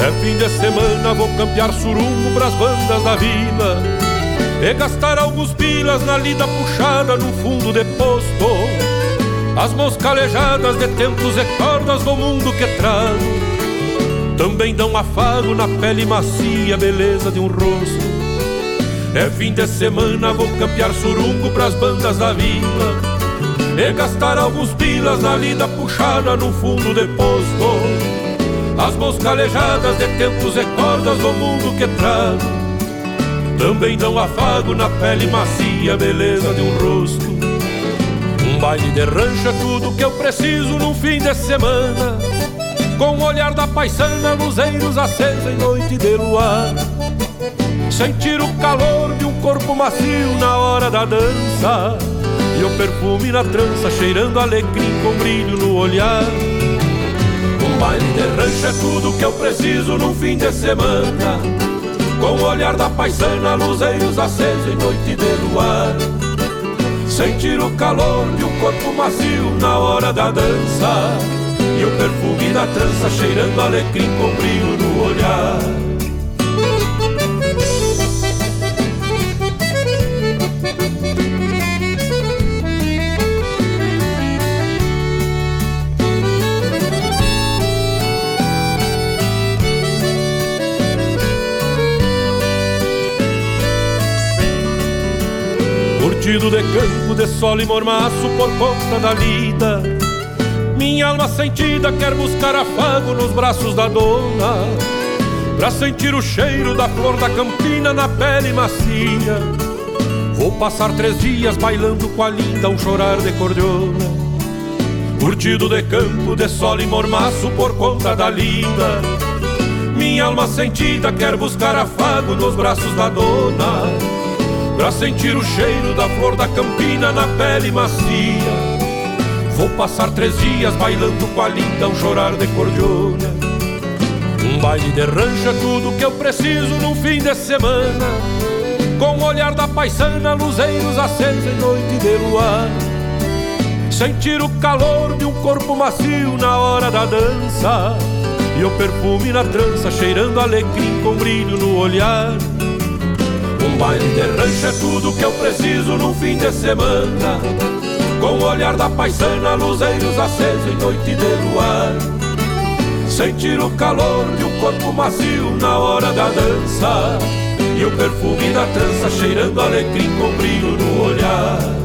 É fim de semana, vou campear surungo pras bandas da vila e gastar alguns pilas na lida puxada no fundo de posto. As mãos calejadas de tempos e cordas do mundo que trago também dão afago na pele macia, beleza de um rosto. É fim de semana, vou campear surungo pras bandas da vila e gastar alguns pilas na lida puxada no fundo de posto. As mãos calejadas de tempos e cordas do mundo que trago também dão afago na pele macia, beleza de um rosto. Um baile de rancho é tudo que eu preciso num fim de semana, com o olhar da paisana, luzeiros acesos em noite de luar. Sentir o calor de um corpo macio na hora da dança e o perfume na trança cheirando alecrim com brilho no olhar. Um baile de rancho é tudo que eu preciso num fim de semana, com o olhar da paisana, luzeiros acesos em noite de luar. Sentir o calor de um corpo macio na hora da dança e o perfume da trança cheirando alecrim com brilho no olhar. Curtido de campo, de sol e mormaço por conta da lida, minha alma sentida quer buscar afago nos braços da dona, pra sentir o cheiro da flor da campina na pele macia. Vou passar 3 dias bailando com a linda um chorar de cordiona. Curtido de campo, de sol e mormaço por conta da lida, minha alma sentida quer buscar afago nos braços da dona, pra sentir o cheiro da flor da campina na pele macia. Vou passar 3 dias bailando com a linda um chorar de cordiona. Um baile de rancho é tudo que eu preciso num fim de semana, com o olhar da paisana, luzeiros acesos em noite de luar. Sentir o calor de um corpo macio na hora da dança e o perfume na trança cheirando alecrim com brilho no olhar. Um baile de rancho é tudo que eu preciso num fim de semana, com o olhar da paisana, luzeiros acesos em noite de luar. Sentir o calor de um corpo macio na hora da dança e o perfume da trança cheirando alecrim com brilho no olhar.